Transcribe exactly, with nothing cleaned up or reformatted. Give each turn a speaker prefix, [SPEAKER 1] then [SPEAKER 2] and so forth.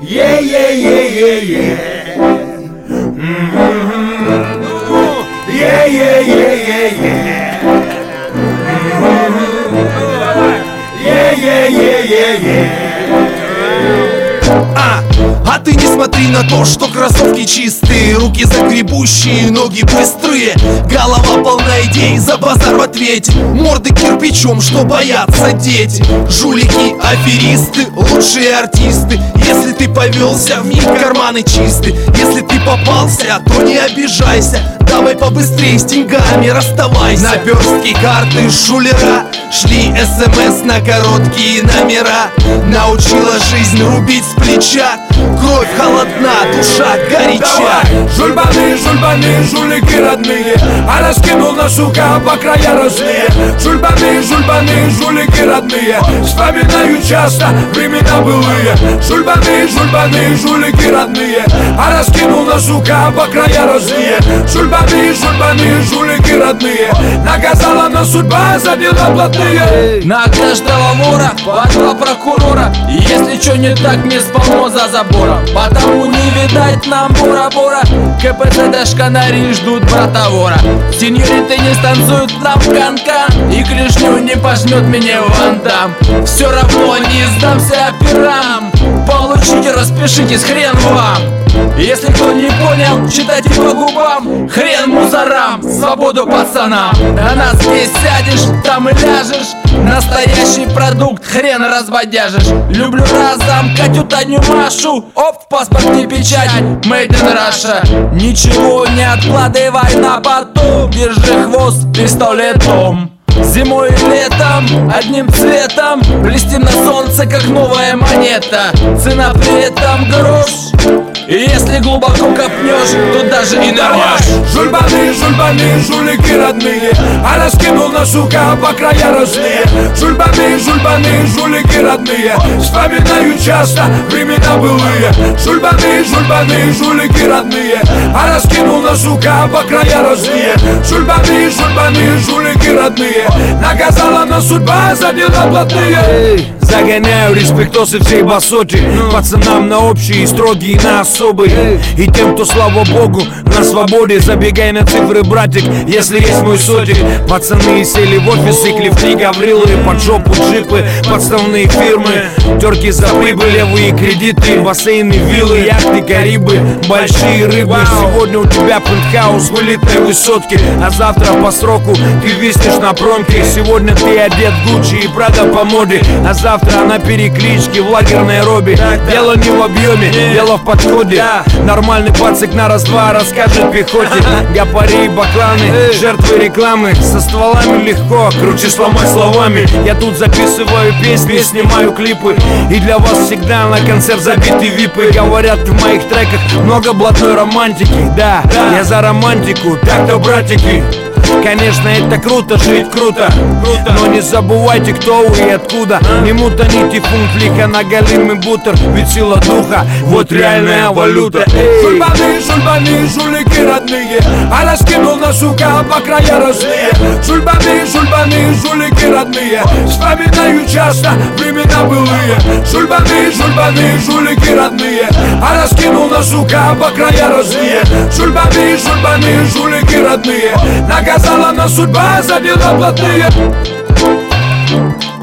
[SPEAKER 1] Yeah-yeah-yeah-yeah-yeah. Yeah-yeah-yeah-yeah-yeah. Yeah-yeah-yeah-yeah-yeah.
[SPEAKER 2] А, а ты не смотри на то, что кроссовки чистые, руки загребущие, ноги быстрые, голова полна идей, за базар в ответе, морды кирпичом, что боятся дети. Жулики, аферисты, лучшие артисты. Если ты повелся, вмиг карманы чисты. Если ты попался, то не обижайся. Давай побыстрее с деньгами расставайся. Наперстки, карты, шулера шли смс на короткие номера. Научила жизнь рубить с плеча. Кровь холодна, душа горяча.
[SPEAKER 1] Давай, жульбаны, жульбаны, жулики родные, а раскинул на сука по края разные. Жульбаны, жульбаны, жулики родные, вспоминаю часто времена былые. Жульбаны, жульбаны, жулики родные, а раскинул на сука по края разные. Жульбаны, жульбаны, жулики родные, наказала нас судьба за дела плотные.
[SPEAKER 3] На каждого вора по два прокурора. Если чё не так, мне сполно за забором. Потому не видать нам бора-бора. КПЦ шканари ждут брата вора. Сеньориты не станцуют нам канкан, и клешню не пожмет меня вандам. Все равно не сдамся операм. Получите, распишитесь, хрен вам. Если кто не понял, читайте по губам. Хрен мусорам, свободу пацанам. А нас здесь сядешь, там и ляжешь. Настоящий продукт, хрен разбодяжишь. Люблю разом Катю, Таню, Машу. Оп, в паспорте печать, made in Russia. Ничего не откладывай на потом. Держи хвост пистолетом. Зимой и летом, одним цветом, блестим на солнце, как новая монета. Цена при этом грош. И если глубоко копнешь, то даже и нырнешь.
[SPEAKER 1] Жульбаны, жульбаны, жулики родные, а раскинул на сука по края разные. Жульбаны, жульбаны, жулики родные, вспоминаю часто времена былые. Жульбаны, жульбаны, жулики родные, а раскинул на сука по края разные. Жульбаны, жульбаны, жулики родные, наказала нас судьба за дела плотные.
[SPEAKER 4] Загоняю респектосы всей басоти, пацанам на общие и строгие на особые. И тем, кто, слава богу, на свободе. Забегай на цифры, братик, если есть мой сотик. Пацаны сели в офисы, клифты, гаврилы, под жопу джипы, подставные фирмы, терки за прибыль, левые кредиты, бассейны, виллы, яхты, Карибы, большие рыбы. Сегодня у тебя пентхаус в элитной высотке, а завтра по сроку ты виснешь на промке. Сегодня ты одет в Гуччи и Прада по моде, а завтра на перекличке в лагерной робе. Дело не в объеме, дело в подходе. Нормальный пацик на раз-два расскажет пехоте. Гапари и бакланы, жертвы рекламы. Со стволами легко, круче сломать словами. Я тут записываю песни, снимаю клипы, и для вас всегда на концерт забиты випы. Говорят в моих треках много блатной романтики. Да, я за романтику, так-то, братики. Конечно, это круто, жить круто, круто. Но не забывайте, кто вы и откуда. Не мутаните фунт лиха на голимый бутер, ведь сила духа, вот реальная валюта.
[SPEAKER 1] Жульбаны, жульбаны, жулики родные, а раскинул на сука по края разные. Жульбаны, жульбаны, жулики родные, вспоминаю часто времена былые. Жульбаны, жульбаны, жулики родные, а раскинул на сука по края разные. Жульбаны, жульбаны, жулики родные, наказала нас судьба за дела плотные.